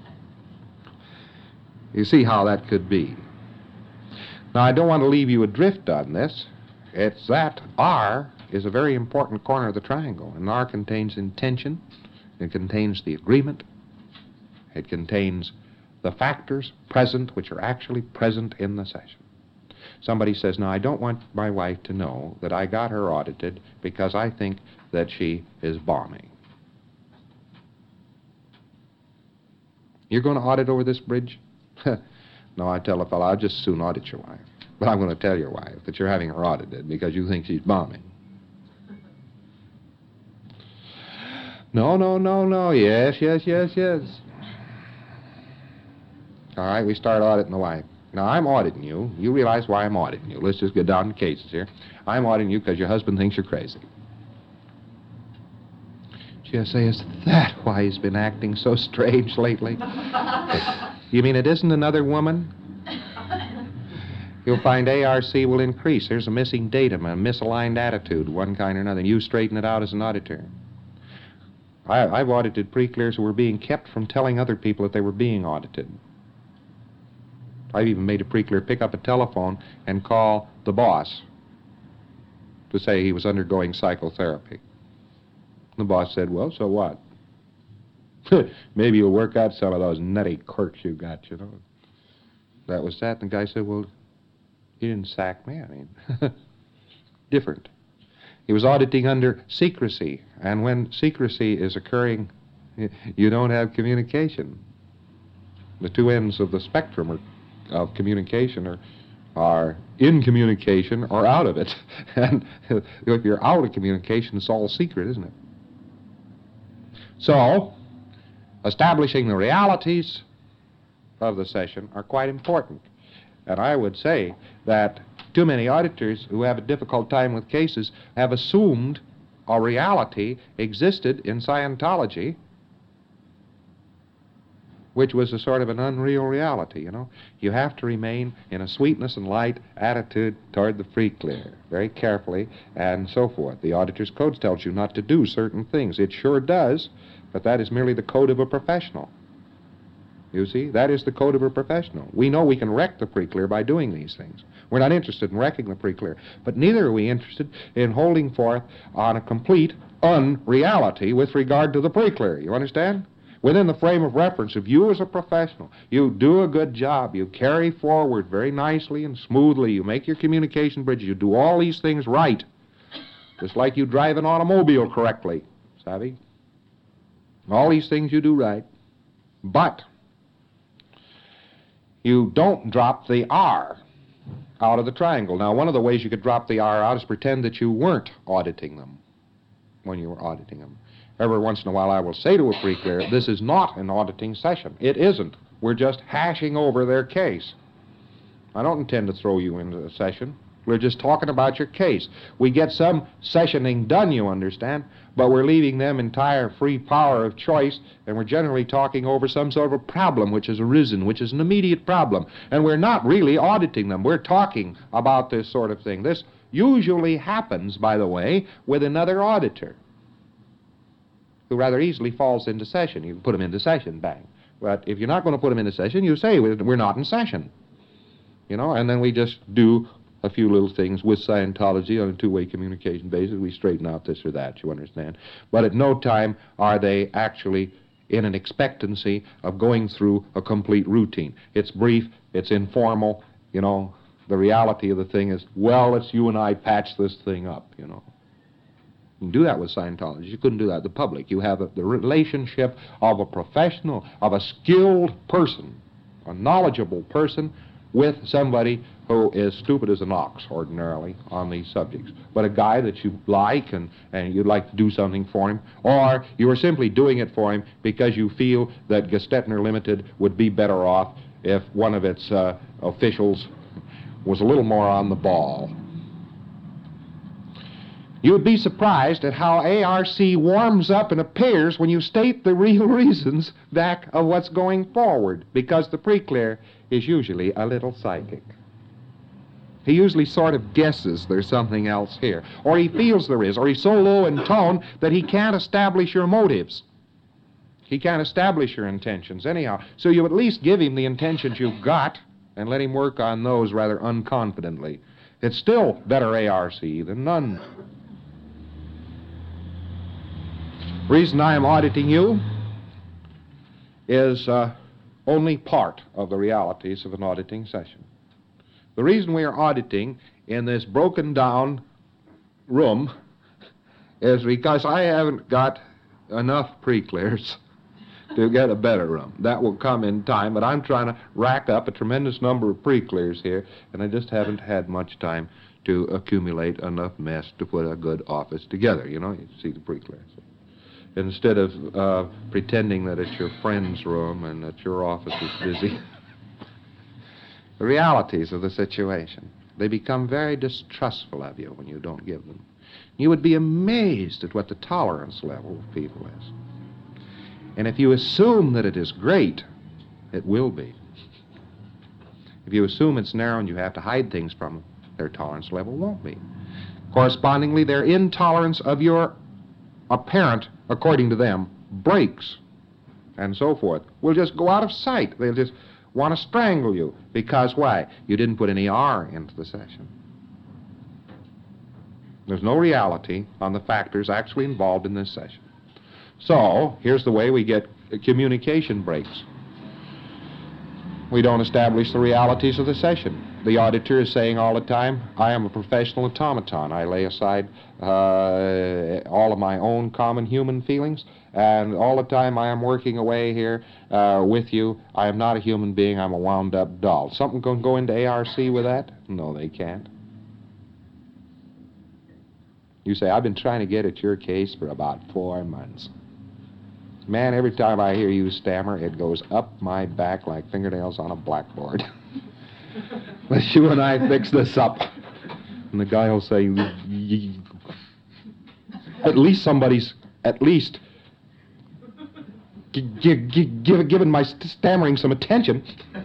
S2: You see how that could be. Now, I don't want to leave you adrift on this. It's that R is a very important corner of the triangle, and R contains intention, it contains the agreement, it contains the factors present which are actually present in the session. Somebody says, now, I don't want my wife to know that I got her audited because I think that she is bombing. You're going to audit over this bridge? No, I tell a fellow, I'll just soon audit your wife. But I'm going to tell your wife that you're having her audited because you think she's bombing. No. Yes. All right, we start auditing the wife. Now, I'm auditing you. You realize why I'm auditing you. Let's just get down to cases here. I'm auditing you because your husband thinks you're crazy. She'll say, is that why he's been acting so strange lately? You mean it isn't another woman? You'll find ARC will increase. There's a missing datum, a misaligned attitude, one kind or another, and you straighten it out as an auditor. I've audited pre-clears who were being kept from telling other people that they were being audited. I've even made a pre-clear pick up a telephone and call the boss to say he was undergoing psychotherapy. The boss said, well, so what? Maybe you'll work out some of those nutty quirks you got, you know. That was that. And the guy said, well, you didn't sack me. I mean, different. He was auditing under secrecy. And when secrecy is occurring, you don't have communication. The two ends of the spectrum of communication are in communication or out of it. And if you're out of communication, it's all secret, isn't it? So, establishing the realities of the session are quite important. And I would say that too many auditors who have a difficult time with cases have assumed a reality existed in Scientology, which was a sort of an unreal reality, you know. You have to remain in a sweetness and light attitude toward the pre-clear, very carefully, and so forth. The Auditor's Code tells you not to do certain things. It sure does, but that is merely the code of a professional. You see, that is the code of a professional. We know we can wreck the pre-clear by doing these things. We're not interested in wrecking the pre-clear, but neither are we interested in holding forth on a complete unreality with regard to the pre-clear. You understand? Within the frame of reference of you as a professional, you do a good job, you carry forward very nicely and smoothly, you make your communication bridges, you do all these things right, just like you drive an automobile correctly, savvy? All these things you do right, but you don't drop the R out of the triangle. Now, one of the ways you could drop the R out is pretend that you weren't auditing them when you were auditing them. Every once in a while I will say to a pre-clear, this is not an auditing session. It isn't. We're just hashing over their case. I don't intend to throw you into the session. We're just talking about your case. We get some sessioning done, you understand, but we're leaving them entire free power of choice, and we're generally talking over some sort of a problem which has arisen, which is an immediate problem, and we're not really auditing them. We're talking about this sort of thing. This usually happens, by the way, with another auditor who rather easily falls into session. You can put them into session, bang. But if you're not going to put them into session, you say, we're not in session. You know, and then we just do a few little things with Scientology on a two-way communication basis. We straighten out this or that, you understand. But at no time are they actually in an expectancy of going through a complete routine. It's brief, it's informal, you know. The reality of the thing is, well, let's you and I patch this thing up, you know. You can do that with Scientology. You couldn't do that with the public. You have the relationship of a professional, of a skilled person, a knowledgeable person, with somebody who is stupid as an ox, ordinarily, on these subjects. But a guy that you like and you'd like to do something for him, or you are simply doing it for him because you feel that Gestetner Limited would be better off if one of its officials was a little more on the ball. You would be surprised at how ARC warms up and appears when you state the real reasons back of what's going forward, because the pre-clear is usually a little psychic. He usually sort of guesses there's something else here, or he feels there is, or he's so low in tone that he can't establish your motives. He can't establish your intentions anyhow. So you at least give him the intentions you've got and let him work on those rather unconfidently. It's still better ARC than none. Reason I am auditing you is only part of the realities of an auditing session. The reason we are auditing in this broken down room is because I haven't got enough pre-clears to get a better room. That will come in time, but I'm trying to rack up a tremendous number of pre-clears here, and I just haven't had much time to accumulate enough mess to put a good office together. You know, you see the pre-clears. Instead of pretending that it's your friend's room and that your office is busy. The realities of the situation. They become very distrustful of you when you don't give them. You would be amazed at what the tolerance level of people is. And if you assume that it is great, it will be. If you assume it's narrow and you have to hide things from them, their tolerance level won't be. Correspondingly, their intolerance of your apparent, according to them, breaks, and so forth, will just go out of sight. They'll just, want to strangle you. Because why? You didn't put any R into the session. There's no reality on the factors actually involved in this session. So, here's the way we get communication breaks. We don't establish the realities of the session. The auditor is saying all the time, I am a professional automaton. I lay aside all of my own common human feelings, and all the time I am working away here with you. I am not a human being. I'm a wound-up doll. Something going to go into ARC with that? No, they can't. You say, I've been trying to get at your case for about 4 months. Man, every time I hear you stammer, it goes up my back like fingernails on a blackboard. Let's you and I fix this up. And the guy will say, at least somebody's, given my stammering some attention.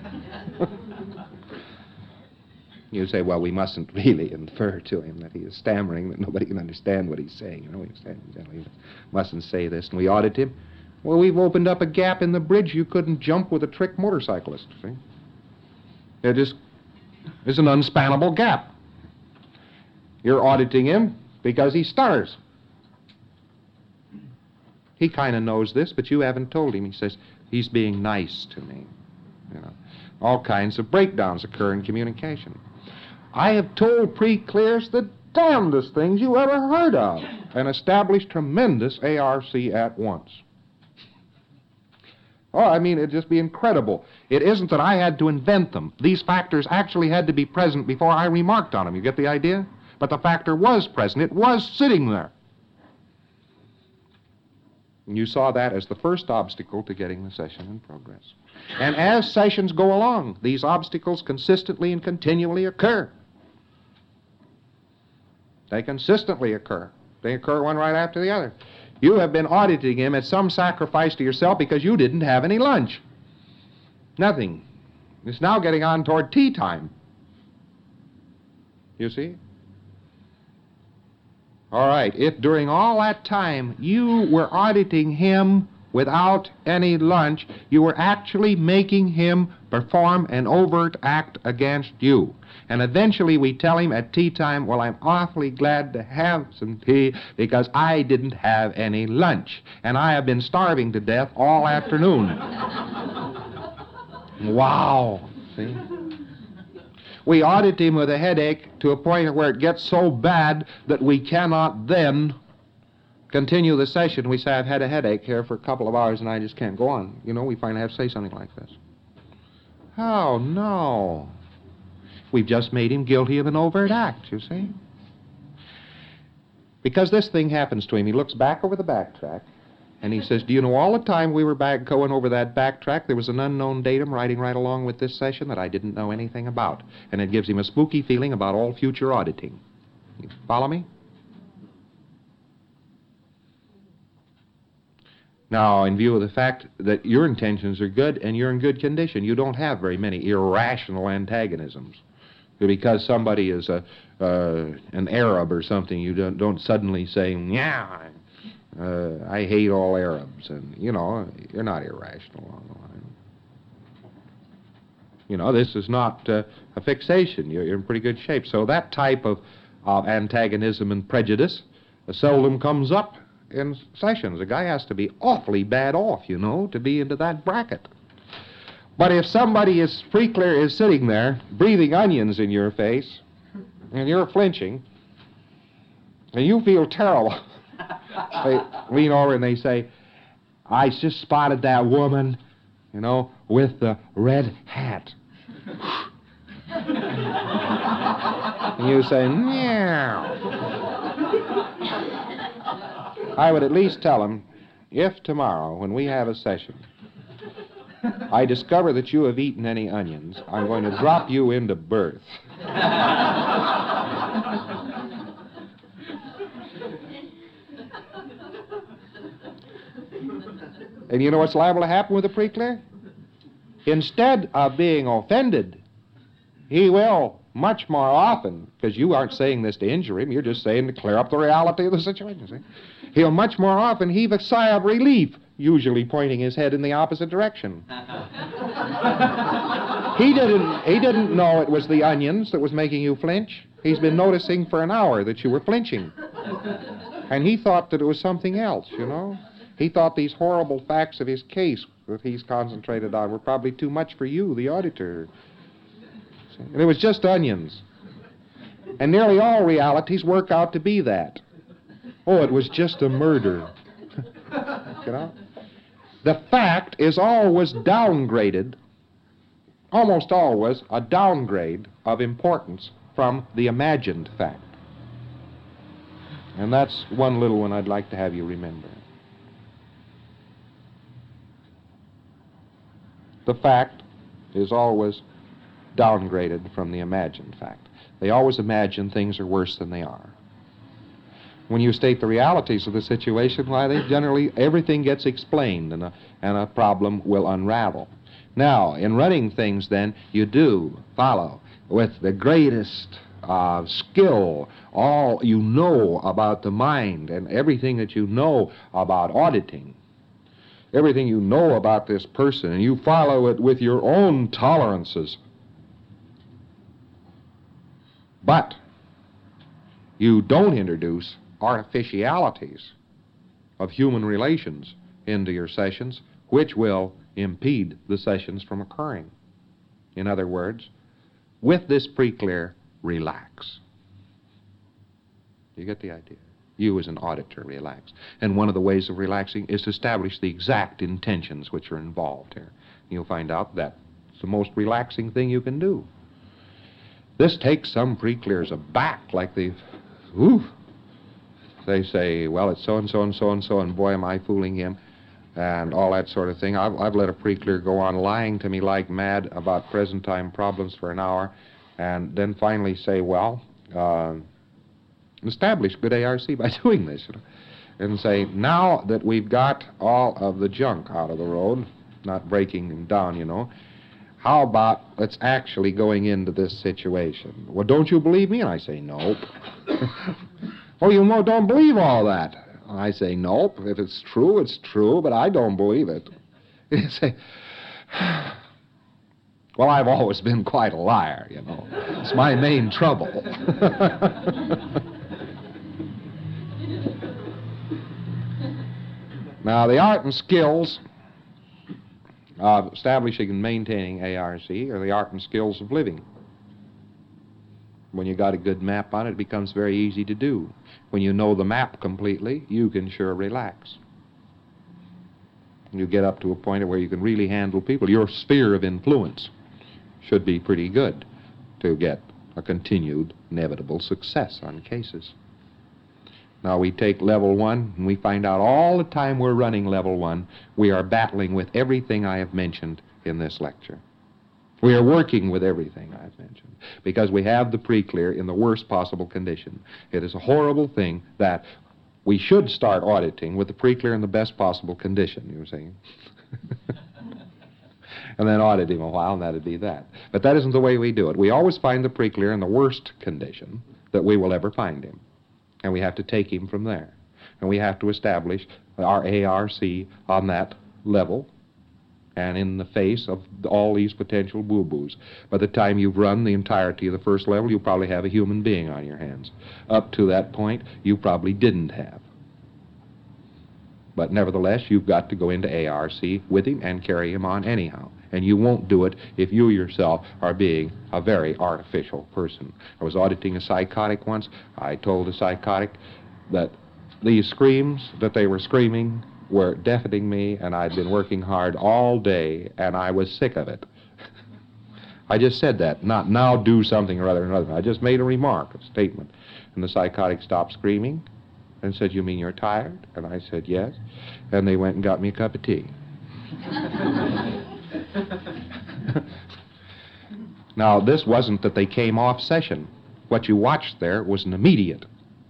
S2: You say, well, we mustn't really infer to him that he is stammering, that nobody can understand what he's saying. You know, we mustn't say this. And we audit him. Well, we've opened up a gap in the bridge you couldn't jump with a trick motorcyclist, see? There just is an unspannable gap. You're auditing him because he stutters. He kind of knows this, but you haven't told him. He says, he's being nice to me. You know, all kinds of breakdowns occur in communication. I have told pre-clears the damnedest things you ever heard of and established tremendous ARC at once. Oh, I mean, it'd just be incredible. It isn't that I had to invent them. These factors actually had to be present before I remarked on them. You get the idea? But the factor was present. It was sitting there. And you saw that as the first obstacle to getting the session in progress. And as sessions go along, these obstacles consistently and continually occur. They consistently occur. They occur one right after the other. You have been auditing him at some sacrifice to yourself because you didn't have any lunch. Nothing. It's now getting on toward tea time. You see? All right, if during all that time you were auditing him without any lunch, you were actually making him perform an overt act against you. And eventually we tell him at tea time, well, I'm awfully glad to have some tea because I didn't have any lunch. And I have been starving to death all afternoon. Wow. See? We audit him with a headache to a point where it gets so bad that we cannot then continue the session. We say, I've had a headache here for a couple of hours and I just can't go on. You know, we finally have to say something like this. Oh, no. We've just made him guilty of an overt act, you see. Because this thing happens to him, he looks back over the backtrack, and he says, do you know, all the time we were back going over that backtrack, there was an unknown datum riding right along with this session that I didn't know anything about. And it gives him a spooky feeling about all future auditing. You follow me? Now, in view of the fact that your intentions are good and you're in good condition, you don't have very many irrational antagonisms. Because somebody is an Arab or something, you don't suddenly say, yeah, I hate all Arabs. And, you know, you're not irrational on the line. You know, this is not a fixation. You're in pretty good shape. So that type of antagonism and prejudice seldom comes up in sessions. A guy has to be awfully bad off, you know, to be into that bracket. But if somebody is pre-clear is sitting there breathing onions in your face and you're flinching and you feel terrible, they lean over and they say, I just spotted that woman, you know, with the red hat. And you say, meow. I would at least tell him, if tomorrow when we have a session I discover that you have eaten any onions, I'm going to drop you into birth. And you know what's liable to happen with a pre-clear? Instead of being offended, he will much more often, because you aren't saying this to injure him, you're just saying to clear up the reality of the situation, see? He'll much more often heave a sigh of relief usually pointing his head in the opposite direction. He didn't know it was the onions that was making you flinch. He's been noticing for an hour that you were flinching. And he thought that it was something else, you know. He thought these horrible facts of his case that he's concentrated on were probably too much for you, the auditor. And it was just onions. And nearly all realities work out to be that. Oh, it was just a murder. You know? The fact is always downgraded, almost always a downgrade of importance from the imagined fact. And that's one little one I'd like to have you remember. The fact is always downgraded from the imagined fact. They always imagine things are worse than they are. When you state the realities of the situation, why, they generally, everything gets explained and a problem will unravel. Now, in running things, then, you do follow with the greatest skill all you know about the mind and everything that you know about auditing, everything you know about this person, and you follow it with your own tolerances. But you don't introduce artificialities of human relations into your sessions, which will impede the sessions from occurring. In other words, with this pre-clear, relax. You get the idea? You as an auditor relax. And one of the ways of relaxing is to establish the exact intentions which are involved here. You'll find out that's the most relaxing thing you can do. This takes some pre-clears aback, like they say, well, it's so-and-so and so-and-so, and boy, am I fooling him, and all that sort of thing. I've let a pre-clear go on lying to me like mad about present-time problems for an hour, and then finally say, well, establish good ARC by doing this. And say, now that we've got all of the junk out of the road, not breaking them down, you know, how about let's actually going into this situation? Well, don't you believe me? And I say, nope. Oh, you don't believe all that? I say, nope. If it's true, but I don't believe it. You say, well, I've always been quite a liar, you know. It's my main trouble. Now, the art and skills of establishing and maintaining ARC are the art and skills of living. When you got a good map on it, it becomes very easy to do. When you know the map completely, you can sure relax. You get up to a point where you can really handle people. Your sphere of influence should be pretty good to get a continued, inevitable success on cases. Now we take level 1, and we find out all the time we're running level 1, we are battling with everything I have mentioned in this lecture. We are working with everything I've mentioned because we have the pre-clear in the worst possible condition. It is a horrible thing that we should start auditing with the pre-clear in the best possible condition, you were saying. And then audit him a while, and that'd be that. But that isn't the way we do it. We always find the pre-clear in the worst condition that we will ever find him. And we have to take him from there. And we have to establish our ARC on that level and in the face of all these potential boo-boos. By the time you've run the entirety of the first level, you probably have a human being on your hands. Up to that point, you probably didn't have. But nevertheless, you've got to go into ARC with him and carry him on anyhow. And you won't do it if you yourself are being a very artificial person. I was auditing a psychotic once. I told the psychotic that these screams that they were screaming were deafening me, and I'd been working hard all day, and I was sick of it. I just said that, not now do something or other. I just made a remark, a statement. And the psychotic stopped screaming and said, you mean you're tired? And I said, yes. And they went and got me a cup of tea. Now, this wasn't that they came off session. What you watched there was an immediate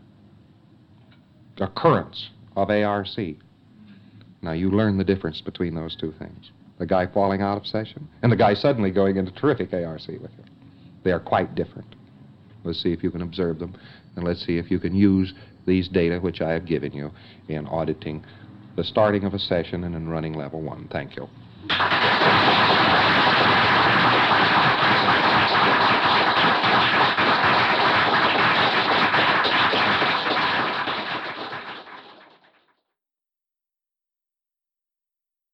S2: occurrence of ARC. Now, you learn the difference between those two things. The guy falling out of session and the guy suddenly going into terrific ARC with you. They are quite different. Let's see if you can observe them, and let's see if you can use these data which I have given you in auditing the starting of a session and in running level 1. Thank you.